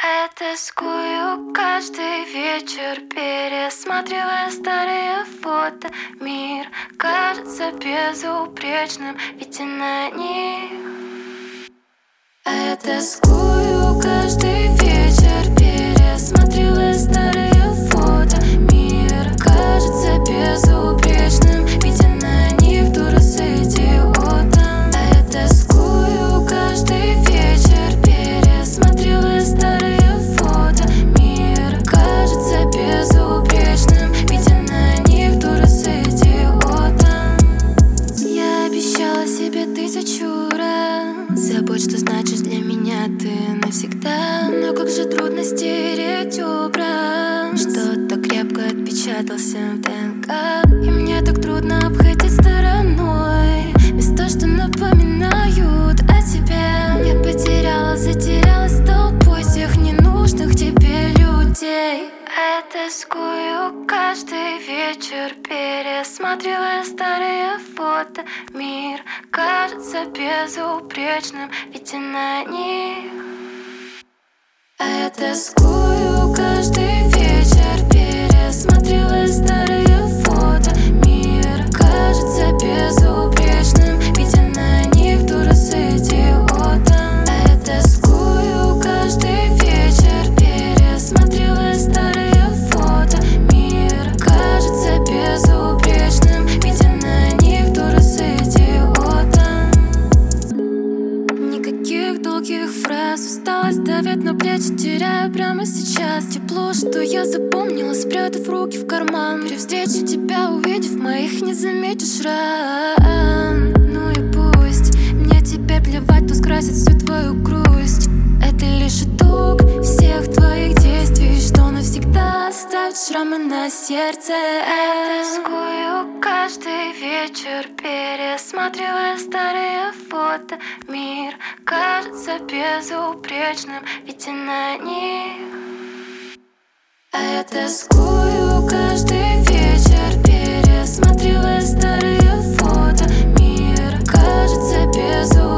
Я тоскую каждый вечер, пересматривая старые фото. Мир кажется безупречным, ведь и на них. Я тоскую каждый вечер, пересматривая старые фото. Мир кажется безупречным, ведь и на них дура с идиотом. Я тоскую каждый вечер, пересматривая старые фото. Мир кажется безупречным, ведь и на них дура с идиотом. Я обещала себе 1000 раз: забудь, что значишь для меня ты навсегда. Но как же трудно стереть образ, что-то крепко отпечатался в ДНК. И мне так трудно обходить стороной места, что напоминают о тебе. Я потеряла, затерялась толпой тех ненужных тебе людей. Я тоскую каждый вечер, пересматривая старые фото. Мир кажется безупречным, ведь и на них. Я тоскую каждый вечер, пересматривая старые фото. Мир кажется безупречным, ведь и на них дура с идиотом. Я тоскую каждый вечер, пересматривая старые фото. Мир кажется безупречным, ведь и на них дура с идиотом. Никаких долгих фраз, усталость давит на плечи, теряю прямо сейчас тепло, что я запомнила, спрятав руки в карман. При встрече тебя, увидев моих, не заметишь ран. Ну и пусть, мне теперь плевать, кто скрасит всю твою грусть. Это лишь итог всех твоих действий, что навсегда оставит шрамы на сердце. Я тоскую каждый вечер, пересматривая старые фото. Мир кажется безупречным, ведь и на них. Я тоскую каждый вечер, пересматривая старые фото. Мир кажется безупречным.